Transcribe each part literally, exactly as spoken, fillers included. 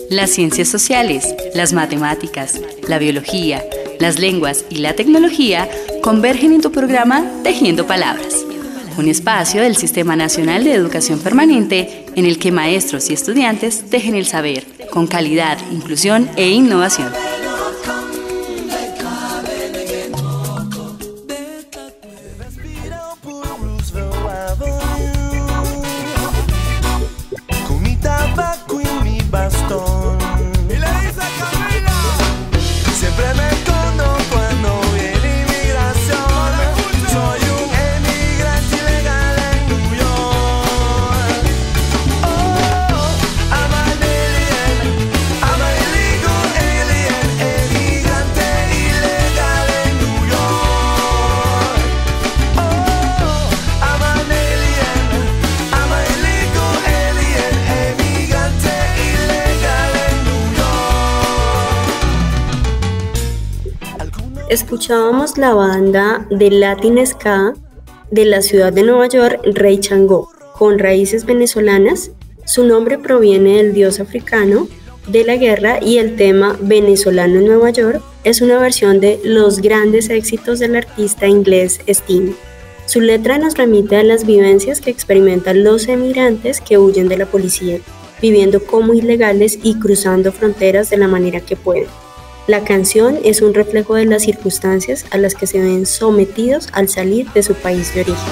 Las ciencias sociales, las matemáticas, la biología, las lenguas y la tecnología convergen en tu programa Tejiendo Palabras, un espacio del Sistema Nacional de Educación Permanente en el que maestros y estudiantes tejen el saber con calidad, inclusión e innovación. Escuchábamos la banda de Latin Ska de la ciudad de Nueva York, Rey Changó, con raíces venezolanas. Su nombre proviene del dios africano de la guerra y el tema Venezolano en Nueva York es una versión de los grandes éxitos del artista inglés Sting. Su letra nos remite a las vivencias que experimentan los emigrantes que huyen de la policía, viviendo como ilegales y cruzando fronteras de la manera que pueden. La canción es un reflejo de las circunstancias a las que se ven sometidos al salir de su país de origen.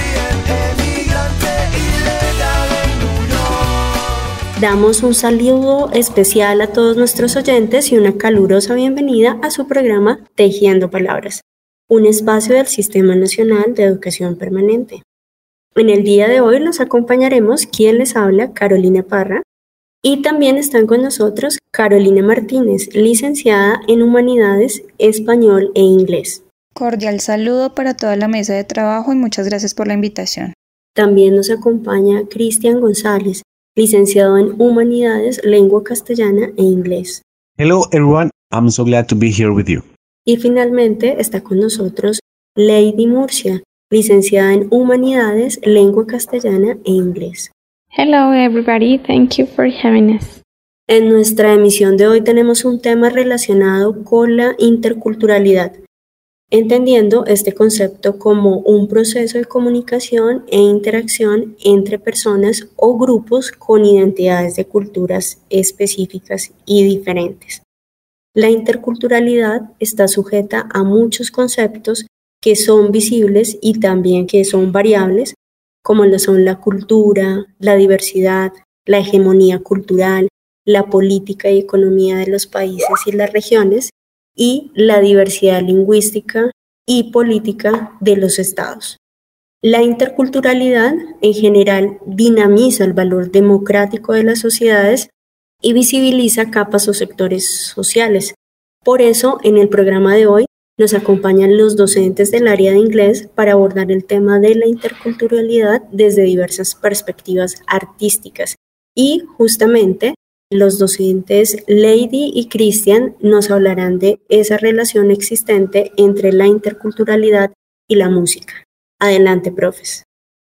Damos un saludo especial a todos nuestros oyentes y una calurosa bienvenida a su programa Tejiendo Palabras, un espacio del Sistema Nacional de Educación Permanente. En el día de hoy los acompañaremos quien les habla, Carolina Parra, y también están con nosotros Carolina Martínez, licenciada en Humanidades, Español e Inglés. Cordial saludo para toda la mesa de trabajo y muchas gracias por la invitación. También nos acompaña Cristian González, licenciado en Humanidades, Lengua Castellana e Inglés. Hello everyone, I'm so glad to be here with you. Y finalmente está con nosotros Lady Murcia, licenciada en Humanidades, Lengua Castellana e Inglés. Hello everybody, thank you for having us. En nuestra emisión de hoy tenemos un tema relacionado con la interculturalidad, entendiendo este concepto como un proceso de comunicación e interacción entre personas o grupos con identidades de culturas específicas y diferentes. La interculturalidad está sujeta a muchos conceptos que son visibles y también que son variables, como lo son la cultura, la diversidad, la hegemonía cultural, la política y economía de los países y las regiones, y la diversidad lingüística y política de los estados. La interculturalidad en general dinamiza el valor democrático de las sociedades y visibiliza capas o sectores sociales. Por eso, en el programa de hoy, nos acompañan los docentes del área de inglés para abordar el tema de la interculturalidad desde diversas perspectivas artísticas. Y justamente los docentes Lady y Christian nos hablarán de esa relación existente entre la interculturalidad y la música. Adelante, profes.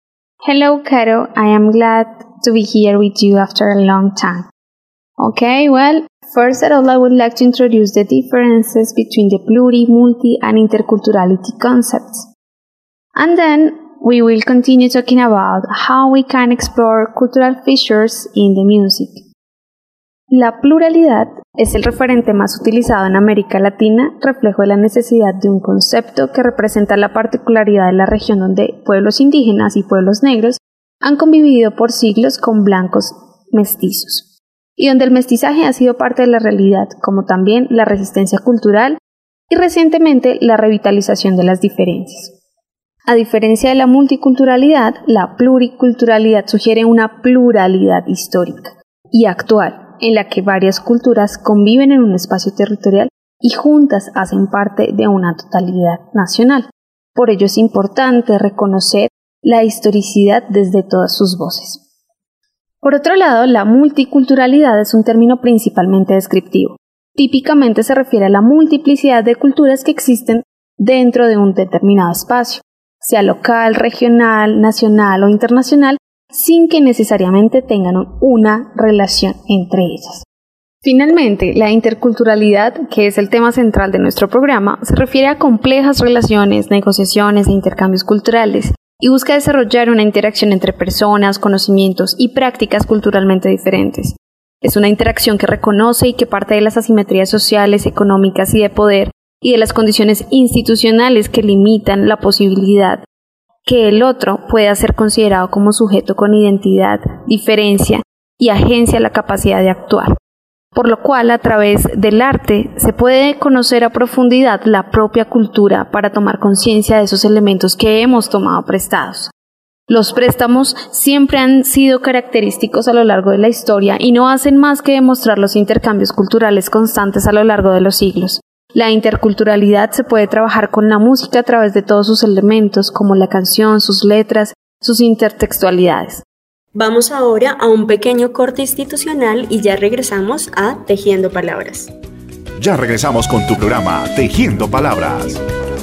Hello, Caro. I am glad to be here with you after a long time. Okay, well, first of all, I would like to introduce the differences between the pluri, multi, and interculturality concepts. And then we will continue talking about how we can explore cultural features in the music. La pluralidad es el referente más utilizado en América Latina, reflejo de la necesidad de un concepto que representa la particularidad de la región donde pueblos indígenas y pueblos negros han convivido por siglos con blancos mestizos, y donde el mestizaje ha sido parte de la realidad, como también la resistencia cultural y recientemente la revitalización de las diferencias. A diferencia de la multiculturalidad, la pluriculturalidad sugiere una pluralidad histórica y actual, en la que varias culturas conviven en un espacio territorial y juntas hacen parte de una totalidad nacional. Por ello es importante reconocer la historicidad desde todas sus voces. Por otro lado, la multiculturalidad es un término principalmente descriptivo. Típicamente se refiere a la multiplicidad de culturas que existen dentro de un determinado espacio, sea local, regional, nacional o internacional, sin que necesariamente tengan una relación entre ellas. Finalmente, la interculturalidad, que es el tema central de nuestro programa, se refiere a complejas relaciones, negociaciones e intercambios culturales y busca desarrollar una interacción entre personas, conocimientos y prácticas culturalmente diferentes. Es una interacción que reconoce y que parte de las asimetrías sociales, económicas y de poder y de las condiciones institucionales que limitan la posibilidad que el otro pueda ser considerado como sujeto con identidad, diferencia y agencia a la capacidad de actuar. Por lo cual, a través del arte, se puede conocer a profundidad la propia cultura para tomar conciencia de esos elementos que hemos tomado prestados. Los préstamos siempre han sido característicos a lo largo de la historia y no hacen más que demostrar los intercambios culturales constantes a lo largo de los siglos. La interculturalidad se puede trabajar con la música a través de todos sus elementos, como la canción, sus letras, sus intertextualidades. Vamos ahora a un pequeño corte institucional y ya regresamos a Tejiendo Palabras. Ya regresamos con tu programa Tejiendo Palabras.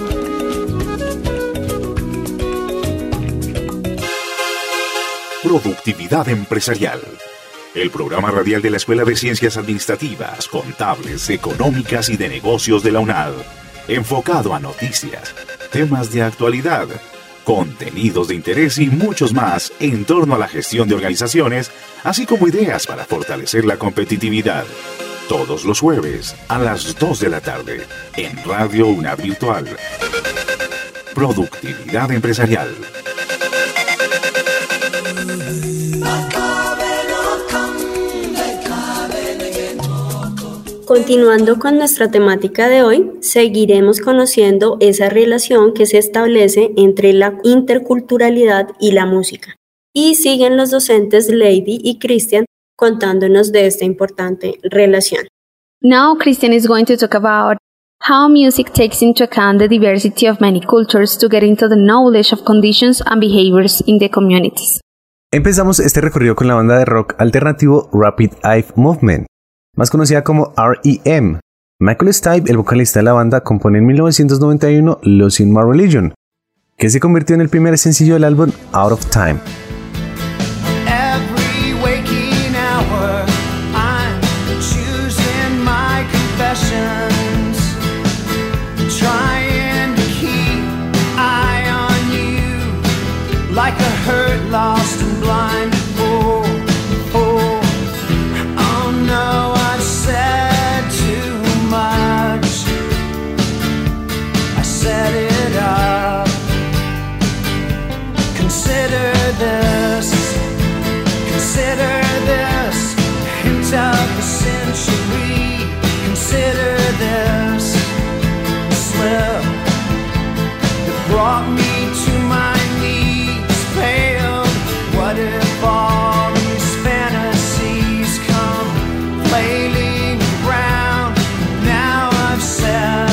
Productividad empresarial. El programa radial de la Escuela de Ciencias Administrativas, Contables, Económicas y de Negocios de la UNAD. Enfocado a noticias, temas de actualidad, contenidos de interés y muchos más en torno a la gestión de organizaciones, así como ideas para fortalecer la competitividad. Todos los jueves a las dos de la tarde en Radio UNAD Virtual. Productividad empresarial. Continuando con nuestra temática de hoy, seguiremos conociendo esa relación que se establece entre la interculturalidad y la música. Y siguen los docentes Lady y Christian contándonos de esta importante relación. Now Christian is going to talk about how music takes into account the diversity of many cultures to get into the knowledge of conditions and behaviors in the communities. Empezamos este recorrido con la banda de rock alternativo Rapid Eye Movement, más conocida como R E M. Michael Stipe, el vocalista de la banda, compone en mil novecientos noventa y uno Losing My Religion, que se convirtió en el primer sencillo del álbum Out of Time. Every waking hour, I'm choosing my confessions, trying to keep eye on you, like a hurt, lost and blind. Oh, oh, oh no. Set it up. Consider this. Consider this. Hint of the century. Consider this. Slip that brought me to my knees. Failed. What if all these fantasies come flailing around? Now I've said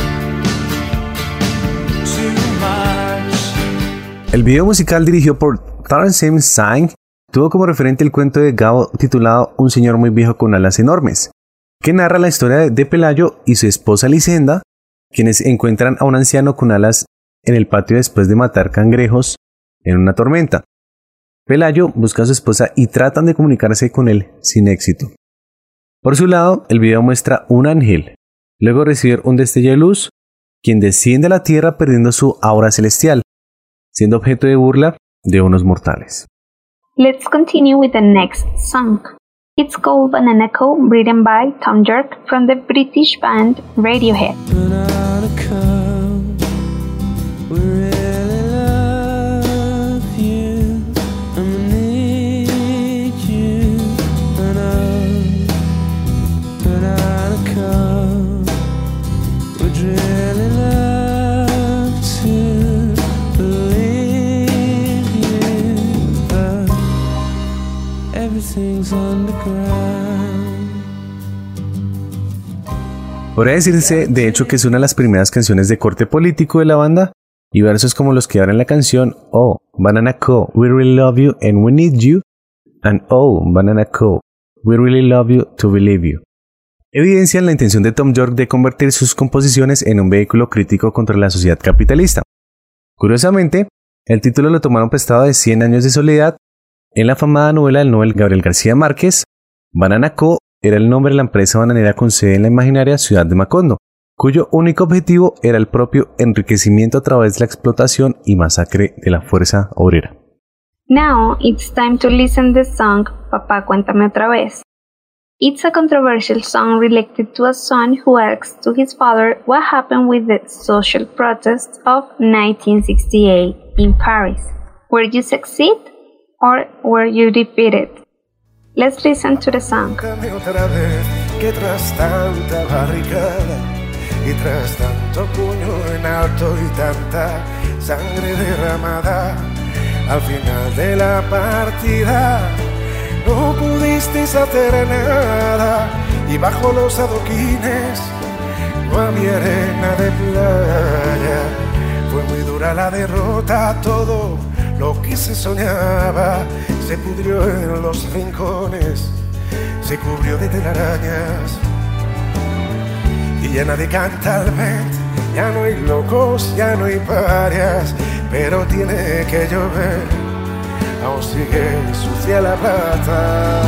el video musical dirigido por Terence M. Singh tuvo como referente el cuento de Gabo titulado Un señor muy viejo con alas enormes, que narra la historia de Pelayo y su esposa Lisenda, quienes encuentran a un anciano con alas en el patio después de matar cangrejos en una tormenta. Pelayo busca a su esposa y tratan de comunicarse con él sin éxito. Por su lado, el video muestra un ángel, luego de recibir un destello de luz, quien desciende a la tierra perdiendo su aura celestial, siendo objeto de burla de unos mortales. Let's continue with the next song. It's called Banana Co, written by Tom York from the British band Radiohead. Podría decirse, de hecho, que es una de las primeras canciones de corte político de la banda, y versos como los que abren la canción Oh, Banana Co, we really love you and we need you, and Oh, Banana Co, we really love you to believe you, evidencian la intención de Tom York de convertir sus composiciones en un vehículo crítico contra la sociedad capitalista. Curiosamente, el título lo tomaron prestado de Cien años de soledad en la afamada novela del Nobel Gabriel García Márquez, Banana Co era el nombre de la empresa bananera con sede en la imaginaria ciudad de Macondo, cuyo único objetivo era el propio enriquecimiento a través de la explotación y masacre de la fuerza obrera. Now it's time to listen the song Papá Cuéntame Otra Vez. It's a controversial song related to a son who asks to his father what happened with the social protests of nineteen sixty-eight in Paris. Were you succeed or were you defeated? Let's listen to the song. Otra vez que tras tanta barricada y tras tanto puño en alto y tanta sangre derramada, al final de la partida no pudisteis hacer nada y bajo los adoquines no había arena de playa. Fue muy dura la derrota, todo lo que se soñaba se pudrió en los rincones, se cubrió de telarañas y ya nadie canta al vent, ya no hay locos, ya no hay parias, pero tiene que llover, aún sigue sucia la plata.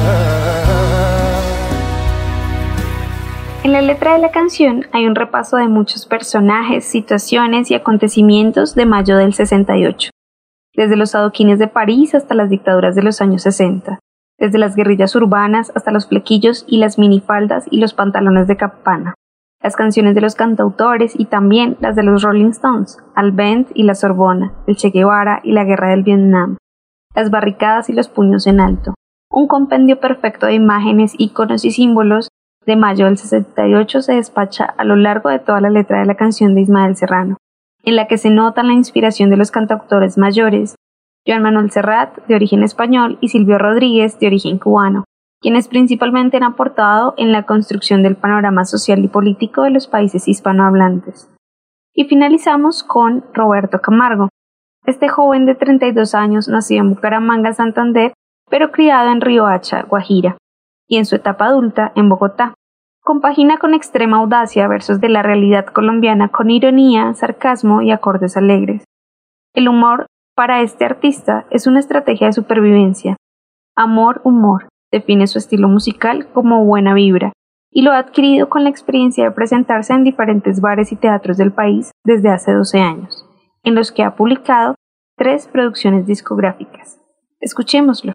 En la letra de la canción hay un repaso de muchos personajes, situaciones y acontecimientos de mayo del sesenta y ocho. Desde los adoquines de París hasta las dictaduras de los años sesenta, desde las guerrillas urbanas hasta los flequillos y las minifaldas y los pantalones de campana, las canciones de los cantautores y también las de los Rolling Stones, Al Vent y la Sorbona, el Che Guevara y la Guerra del Vietnam, las barricadas y los puños en alto, un compendio perfecto de imágenes, íconos y símbolos de mayo del sesenta y ocho se despacha a lo largo de toda la letra de la canción de Ismael Serrano, en la que se nota la inspiración de los cantautores mayores, Joan Manuel Serrat, de origen español, y Silvio Rodríguez, de origen cubano, quienes principalmente han aportado en la construcción del panorama social y político de los países hispanohablantes. Y finalizamos con Roberto Camargo. Este joven de treinta y dos años nació en Bucaramanga, Santander, pero criado en Riohacha, Guajira, y en su etapa adulta en Bogotá. Compagina con extrema audacia versos de la realidad colombiana con ironía, sarcasmo y acordes alegres. El humor, para este artista, es una estrategia de supervivencia. Amor, humor, define su estilo musical como buena vibra, y lo ha adquirido con la experiencia de presentarse en diferentes bares y teatros del país desde hace doce años, en los que ha publicado tres producciones discográficas. Escuchémoslo.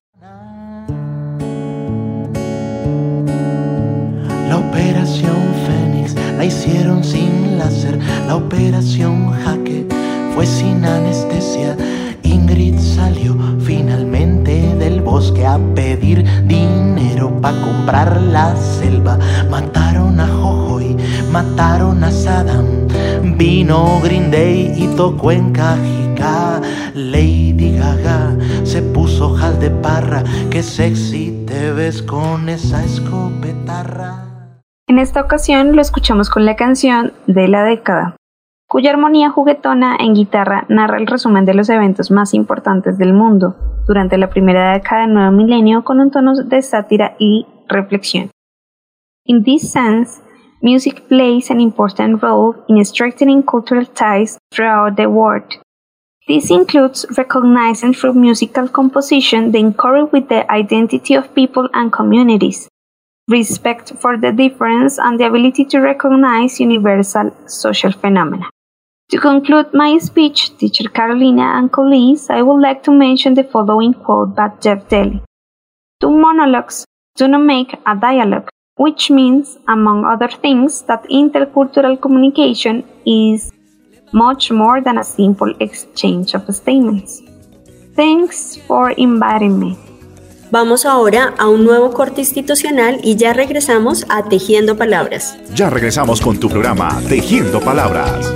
La operación Fénix la hicieron sin láser, la operación Jaque fue sin anestesia. Ingrid salió finalmente del bosque a pedir dinero pa' comprar la selva. Mataron a Jojoy, mataron a Saddam, vino Green Day y tocó en Cajica. Lady Gaga se puso jal de parra, que sexy te ves con esa escopetarra. En esta ocasión lo escuchamos con la canción de la década, cuya armonía juguetona en guitarra narra el resumen de los eventos más importantes del mundo durante la primera década del nuevo milenio con un tono de sátira y reflexión. In this sense, music plays an important role in strengthening cultural ties throughout the world. This includes recognizing through musical composition the inquiry with the identity of people and communities, respect for the difference, and the ability to recognize universal social phenomena. To conclude my speech, teacher Carolina and colleagues, I would like to mention the following quote by Jeff Daly. Two monologues do not make a dialogue, which means, among other things, that intercultural communication is much more than a simple exchange of statements. Thanks for inviting me. Vamos ahora a un nuevo corte institucional y ya regresamos a Tejiendo Palabras. Ya regresamos con tu programa Tejiendo Palabras.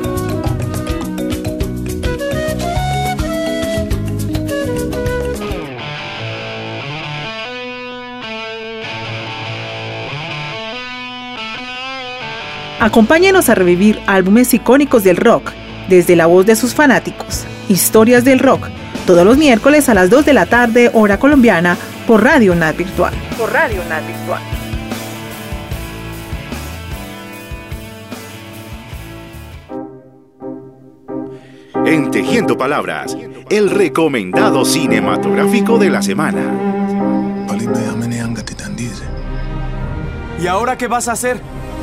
Acompáñenos a revivir álbumes icónicos del rock, desde la voz de sus fanáticos. Historias del rock, todos los miércoles a las dos de la tarde, hora colombiana, por Radio N A T Virtual. Por Radio N A T Virtual. En Tejiendo Palabras, el recomendado cinematográfico de la semana. ¿Y ahora qué vas a hacer?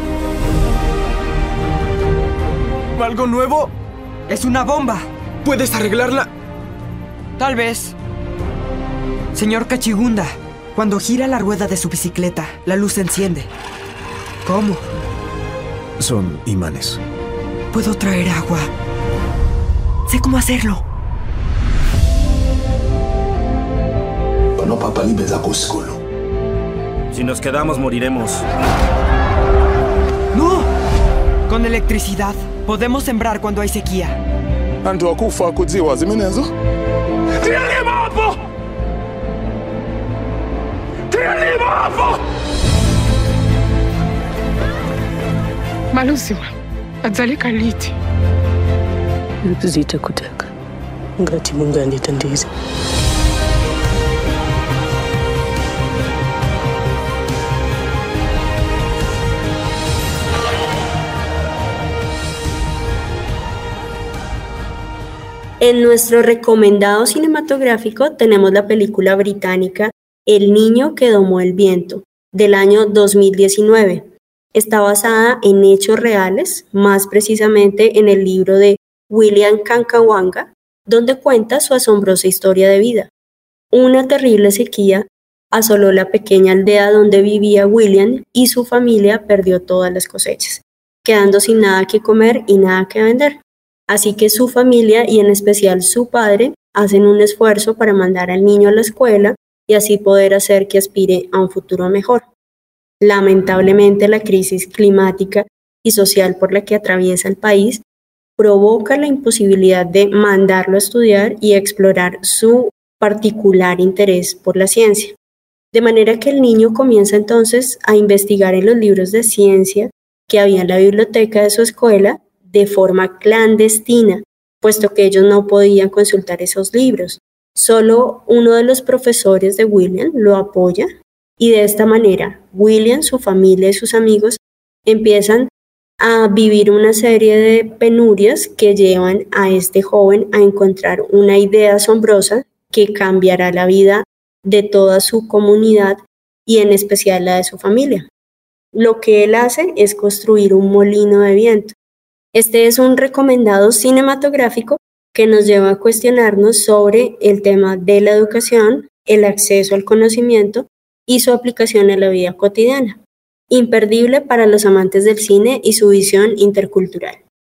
¿Algo nuevo? Es una bomba. ¿Puedes arreglarla? Tal vez. Señor Cachigunda, cuando gira la rueda de su bicicleta, la luz se enciende. ¿Cómo? Son imanes. Puedo traer agua. Sé cómo hacerlo. Si nos quedamos, moriremos. ¡No! Con electricidad, podemos sembrar cuando hay sequía. Malusiwa, adzaleka liti. Zita kutaka. Ngati Mungu anditandize. En nuestro recomendado cinematográfico tenemos la película británica El niño que domó el viento, del año dos mil diecinueve. Está basada en hechos reales, más precisamente en el libro de William Kankawanga, donde cuenta su asombrosa historia de vida. Una terrible sequía asoló la pequeña aldea donde vivía William y su familia perdió todas las cosechas, quedando sin nada que comer y nada que vender. Así que su familia y en especial su padre hacen un esfuerzo para mandar al niño a la escuela y así poder hacer que aspire a un futuro mejor. Lamentablemente, la crisis climática y social por la que atraviesa el país provoca la imposibilidad de mandarlo a estudiar y explorar su particular interés por la ciencia. De manera que el niño comienza entonces a investigar en los libros de ciencia que había en la biblioteca de su escuela de forma clandestina, puesto que ellos no podían consultar esos libros. Solo uno de los profesores de William lo apoya y de esta manera William, su familia y sus amigos empiezan a vivir una serie de penurias que llevan a este joven a encontrar una idea asombrosa que cambiará la vida de toda su comunidad y en especial la de su familia. Lo que él hace es construir un molino de viento. Este es un recomendado cinematográfico que nos lleva a cuestionarnos sobre el tema de la educación, el acceso al conocimiento y su aplicación en la vida cotidiana. Imperdible para los amantes del cine y su visión intercultural.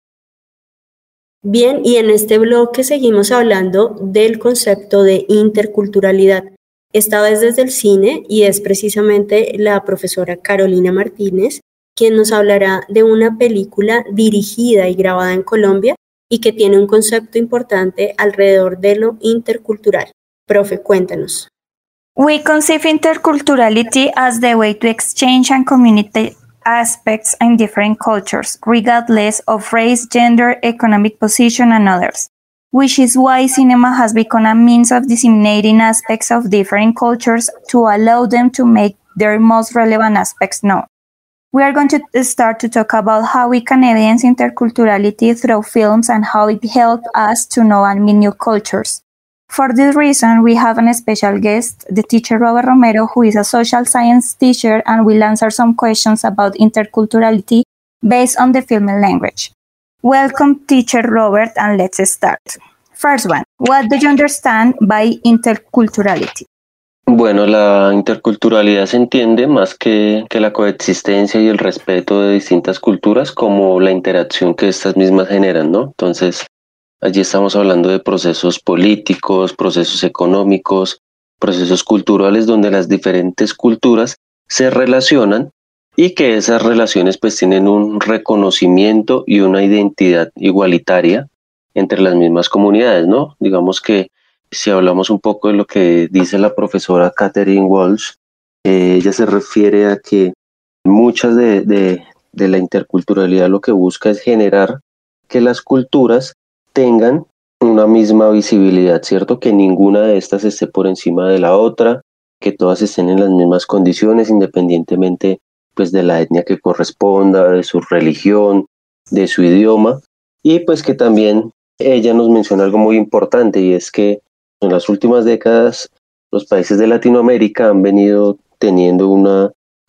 Bien, y en este bloque seguimos hablando del concepto de interculturalidad, esta vez desde el cine, y es precisamente la profesora Carolina Martínez quien nos hablará de una película dirigida y grabada en Colombia y que tiene un concepto importante alrededor de lo intercultural. Profe, cuéntanos. We conceive interculturality as the way to exchange and communicate aspects in different cultures, regardless of race, gender, economic position, and others, which is why cinema has become a means of disseminating aspects of different cultures to allow them to make their most relevant aspects known. We are going to start to talk about how we can evidence interculturality through films and how it helps us to know and meet new cultures. For this reason, we have a special guest, the teacher Robert Romero, who is a social science teacher and will answer some questions about interculturality based on the film language. Welcome, teacher Robert, and let's start. First one, what do you understand by interculturality? Bueno, la interculturalidad se entiende más que, que la coexistencia y el respeto de distintas culturas como la interacción que estas mismas generan, ¿no? Entonces, allí estamos hablando de procesos políticos, procesos económicos, procesos culturales donde las diferentes culturas se relacionan y que esas relaciones pues tienen un reconocimiento y una identidad igualitaria entre las mismas comunidades, ¿no? Digamos que si hablamos un poco de lo que dice la profesora Catherine Walsh, eh, ella se refiere a que muchas de, de, de la interculturalidad lo que busca es generar que las culturas tengan una misma visibilidad, ¿cierto? Que ninguna de estas esté por encima de la otra, que todas estén en las mismas condiciones, independientemente pues, de la etnia que corresponda, de su religión, de su idioma, y pues que también ella nos menciona algo muy importante, y es que en las últimas décadas los países de Latinoamérica han venido teniendo una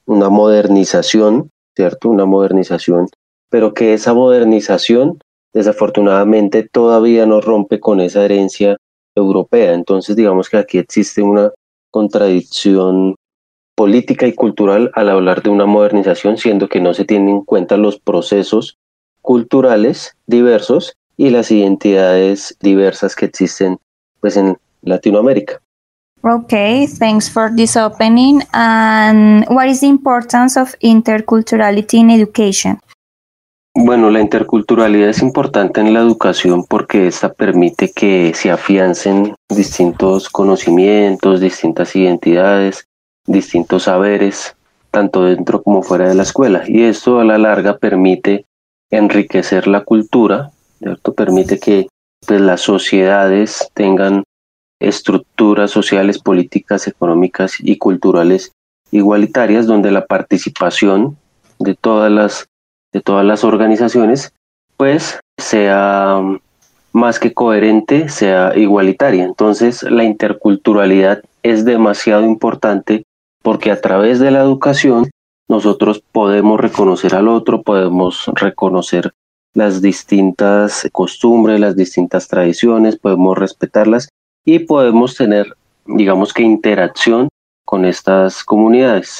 una modernización, ¿cierto? Una modernización, pero que esa modernización desafortunadamente todavía no rompe con esa herencia europea. Entonces digamos que aquí existe una contradicción política y cultural al hablar de una modernización, siendo que no se tienen en cuenta los procesos culturales diversos y las identidades diversas que existen pues en Latinoamérica. Okay, thanks for this opening. And what is the importance of interculturality in education? Bueno, la interculturalidad es importante en la educación porque esta permite que se afiancen distintos conocimientos, distintas identidades, distintos saberes, tanto dentro como fuera de la escuela. Y esto a la larga permite enriquecer la cultura, ¿cierto? Permite que pues, las sociedades tengan estructuras sociales, políticas, económicas y culturales igualitarias, donde la participación de todas las de todas las organizaciones pues sea más que coherente, sea igualitaria. Entonces la interculturalidad es demasiado importante porque a través de la educación nosotros podemos reconocer al otro, podemos reconocer las distintas costumbres, las distintas tradiciones, podemos respetarlas y podemos tener, digamos que, interacción con estas comunidades.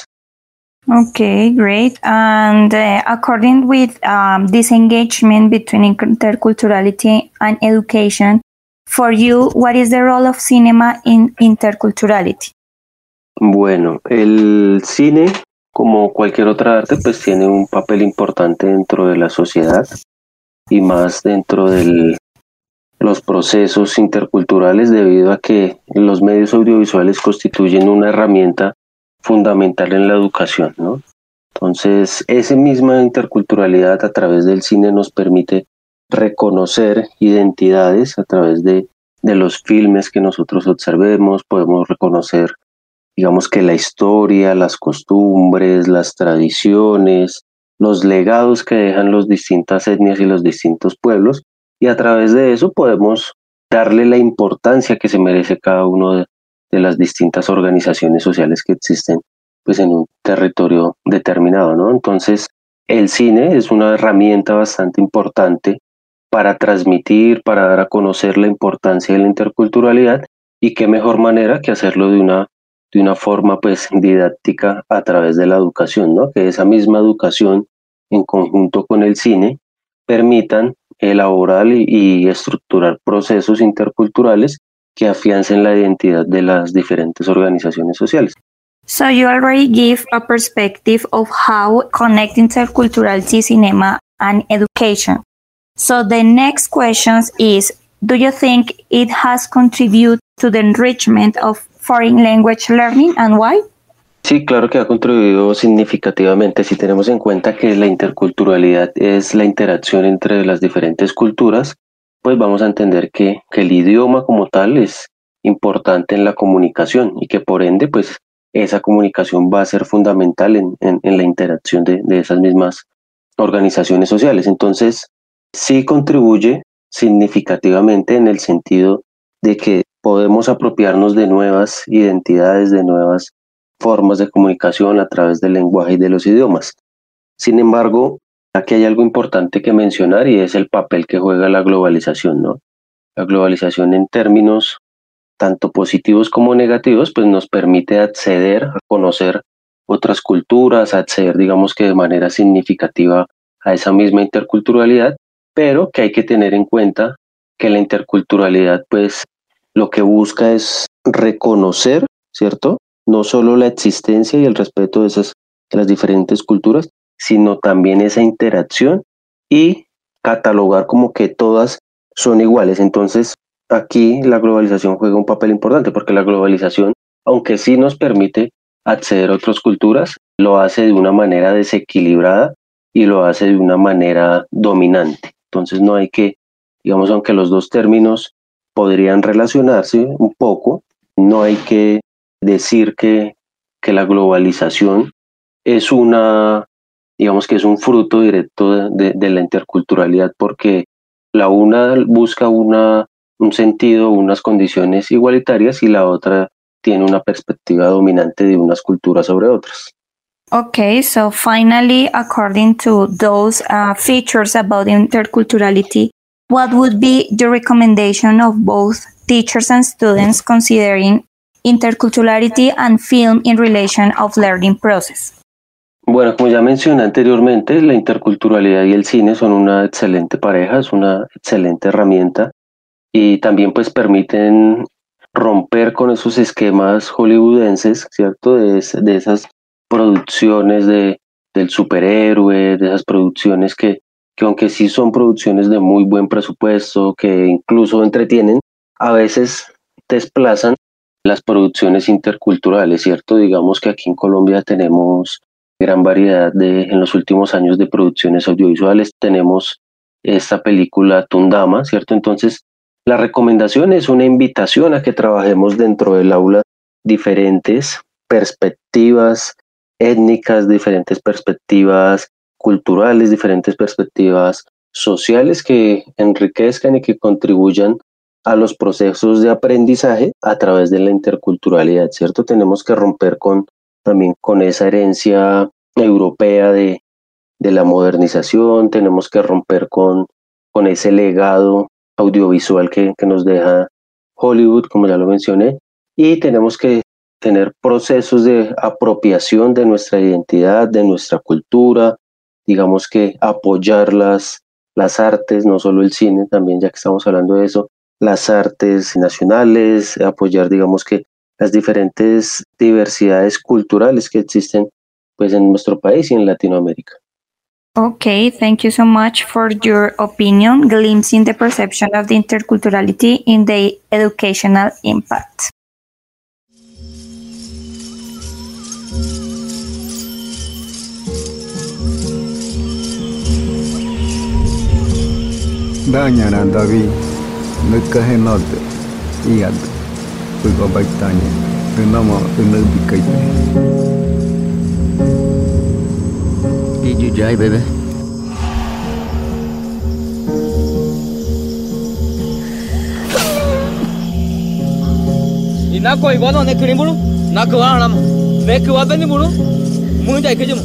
Okay, great. And uh, according with um, this engagement between interculturality and education, for you, what is the role of cinema in interculturality? Bueno, el cine, como cualquier otra arte, pues tiene un papel importante dentro de la sociedad y más dentro de los procesos interculturales, debido a que los medios audiovisuales constituyen una herramienta fundamental en la educación, ¿no? Entonces, esa misma interculturalidad a través del cine nos permite reconocer identidades a través de, de los filmes que nosotros observemos, podemos reconocer, digamos que la historia, las costumbres, las tradiciones, los legados que dejan las distintas etnias y los distintos pueblos, y a través de eso podemos darle la importancia que se merece cada uno de de las distintas organizaciones sociales que existen pues en un territorio determinado, ¿no? Entonces, el cine es una herramienta bastante importante para transmitir, para dar a conocer la importancia de la interculturalidad, y qué mejor manera que hacerlo de una, de una forma pues didáctica a través de la educación, ¿no? Que esa misma educación en conjunto con el cine permitan elaborar y, y estructurar procesos interculturales que afiancen la identidad de las diferentes organizaciones sociales. So you already give a perspective of how connect interculturality, cinema, and education. So the next question is, do you think it has contributed to the enrichment of foreign language learning, and why? Sí, claro que ha contribuido significativamente si tenemos en cuenta que la interculturalidad es la interacción entre las diferentes culturas. Pues vamos a entender que, que el idioma como tal es importante en la comunicación y que por ende pues esa comunicación va a ser fundamental en, en, en la interacción de, de esas mismas organizaciones sociales. Entonces sí contribuye significativamente en el sentido de que podemos apropiarnos de nuevas identidades, de nuevas formas de comunicación a través del lenguaje y de los idiomas. Sin embargo, aquí hay algo importante que mencionar y es el papel que juega la globalización, ¿no? La globalización en términos tanto positivos como negativos, pues nos permite acceder a conocer otras culturas, acceder, digamos que de manera significativa a esa misma interculturalidad, pero que hay que tener en cuenta que la interculturalidad, pues lo que busca es reconocer, ¿cierto? No solo la existencia y el respeto de esas de las diferentes culturas, sino también esa interacción y catalogar como que todas son iguales. Entonces, aquí la globalización juega un papel importante porque la globalización, aunque sí nos permite acceder a otras culturas, lo hace de una manera desequilibrada y lo hace de una manera dominante. Entonces, no hay que, digamos, aunque los dos términos podrían relacionarse un poco, no hay que decir que, que la globalización es una, digamos que es un fruto directo de, de, de la interculturalidad, porque la una busca una, un sentido, unas condiciones igualitarias, y la otra tiene una perspectiva dominante de unas culturas sobre otras. Okay, so finally, according to those uh, features about interculturality, what would be the recommendation of both teachers and students considering interculturality and film in relation of learning process? Bueno, como ya mencioné anteriormente, la interculturalidad y el cine son una excelente pareja, es una excelente herramienta y también pues permiten romper con esos esquemas hollywoodenses, ¿cierto? De, de esas producciones de, del superhéroe, de esas producciones que, que aunque sí son producciones de muy buen presupuesto, que incluso entretienen, a veces desplazan las producciones interculturales, ¿cierto? Digamos que aquí en Colombia tenemos gran variedad de, en los últimos años de producciones audiovisuales. Tenemos esta película Tundama, ¿cierto? Entonces, la recomendación es una invitación a que trabajemos dentro del aula diferentes perspectivas étnicas, diferentes perspectivas culturales, diferentes perspectivas sociales que enriquezcan y que contribuyan a los procesos de aprendizaje a través de la interculturalidad, ¿cierto? Tenemos que romper con también con esa herencia europea de, de la modernización, tenemos que romper con, con ese legado audiovisual que, que nos deja Hollywood, como ya lo mencioné, y tenemos que tener procesos de apropiación de nuestra identidad, de nuestra cultura, digamos que apoyar las, las artes, no solo el cine, también ya que estamos hablando de eso, las artes nacionales, apoyar digamos que las diferentes diversidades culturales que existen pues en nuestro país y en Latinoamérica. Okay, thank you so much for your opinion, glimpsing the perception of the interculturality in the educational impact. Dañara David, no caje norte, y alto, pues va baitaña, tenemos un ubicaite. Y yo ya, bebé. Y naco igual no necrim bulu, naco alam, me que va a venir bulu, muy de que yo.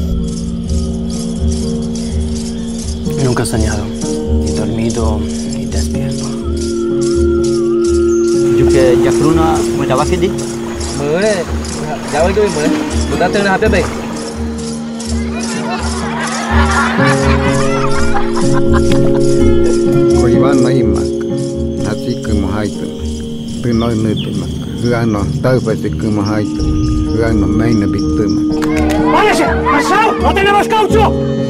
Nunca he soñado, ni dormido, ni despierto. Yo que ya fruna, muy de vaquilla. Mure, ya voy que mure, tú estás en la bebé. Koivan mai mak, hati como haito, tu no nutu mak, gano, tau pase como haito, gano maina bituma. ¡Váyase! ¡Pasao! ¡No tenemos caucho!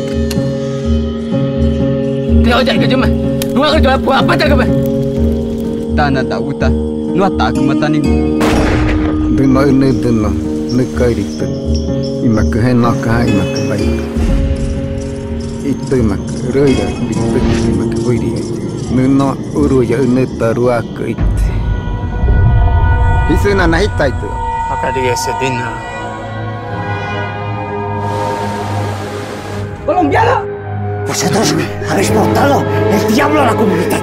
Te oye que yo me, no hago yo puedo apatar que me. Tana ta uta, no ataque matani. Tu no nutu no, no kairito, imak henno kai imak baik. Itu mak roya bitu mak boiri nuno uruya uneta ruaka it hisuna naita itu akadi ese dina colombiano vosotros habéis portado el diablo a la comunidad.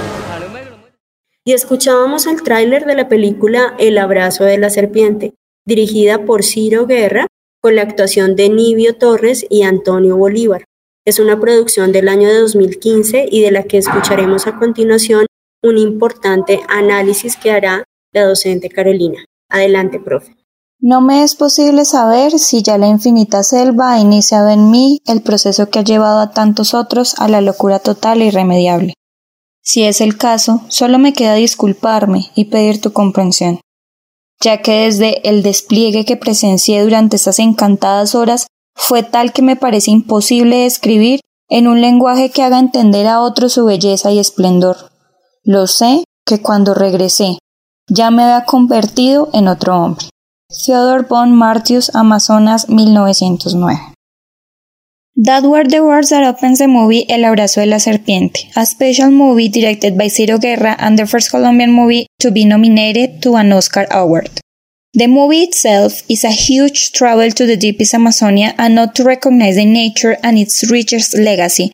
Y escuchábamos el tráiler de la película El abrazo de la serpiente, dirigida por Ciro Guerra, con la actuación de Nibio Torres y Antonio Bolívar. Es una producción del año de dos mil quince y de la que escucharemos a continuación un importante análisis que hará la docente Carolina. Adelante, profe. No me es posible saber si ya la infinita selva ha iniciado en mí el proceso que ha llevado a tantos otros a la locura total e irremediable. Si es el caso, solo me queda disculparme y pedir tu comprensión, ya que desde el despliegue que presencié durante estas encantadas horas fue tal que me parece imposible escribir en un lenguaje que haga entender a otros su belleza y esplendor. Lo sé que cuando regresé, ya me había convertido en otro hombre. Theodore von Martius, Amazonas, mil novecientos nueve. That were the words that opens the movie El abrazo de la serpiente, a special movie directed by Ciro Guerra and the first Colombian movie to be nominated to an Oscar award. The movie itself is a huge travel to the deepest Amazonia and not to recognize the nature and its richest legacy,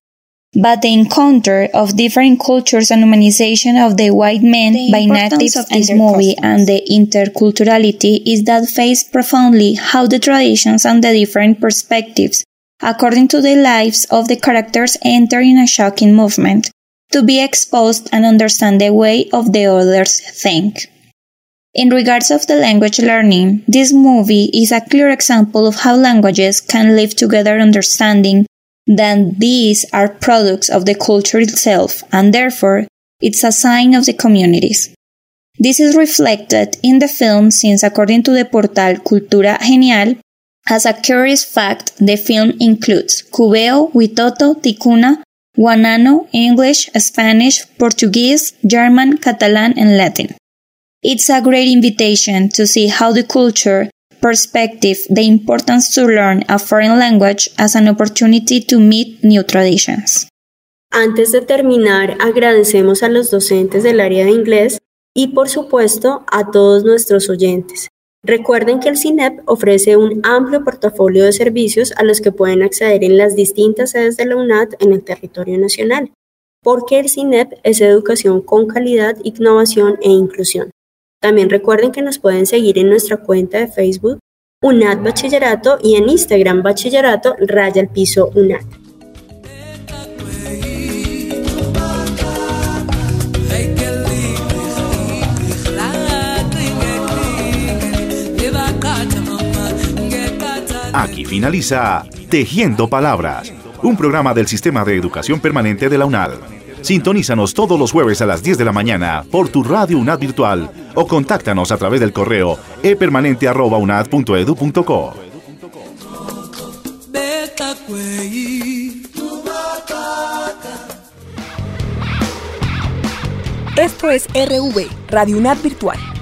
but the encounter of different cultures and humanization of the white men the by natives of this movie customs. And the interculturality is that face profoundly how the traditions and the different perspectives, according to the lives of the characters, enter in a shocking movement to be exposed and understand the way of the others think. In regards of the language learning, this movie is a clear example of how languages can live together, understanding that these are products of the culture itself, and therefore it's a sign of the communities. This is reflected in the film since, according to the portal Cultura Genial, as a curious fact, the film includes Cubeo, Witoto, Ticuna, Guanano, English, Spanish, Portuguese, German, Catalan, and Latin. It's a great invitation to see how the culture, perspective, the importance to learn a foreign language as an opportunity to meet new traditions. Antes de terminar, agradecemos a los docentes del área de inglés y, por supuesto, a todos nuestros oyentes. Recuerden que el CINEP ofrece un amplio portafolio de servicios a los que pueden acceder en las distintas sedes de la UNAD en el territorio nacional, porque el CINEP es educación con calidad, innovación e inclusión. También recuerden que nos pueden seguir en nuestra cuenta de Facebook UNAD Bachillerato y en Instagram Bachillerato raya al piso UNAD. Aquí finaliza Tejiendo Palabras, un programa del Sistema de Educación Permanente de la UNAD. Sintonízanos todos los jueves a las diez de la mañana por tu radio UNAD virtual o contáctanos a través del correo e permanente arroba unad punto edu punto co. Esto es R V, Radio UNAD Virtual.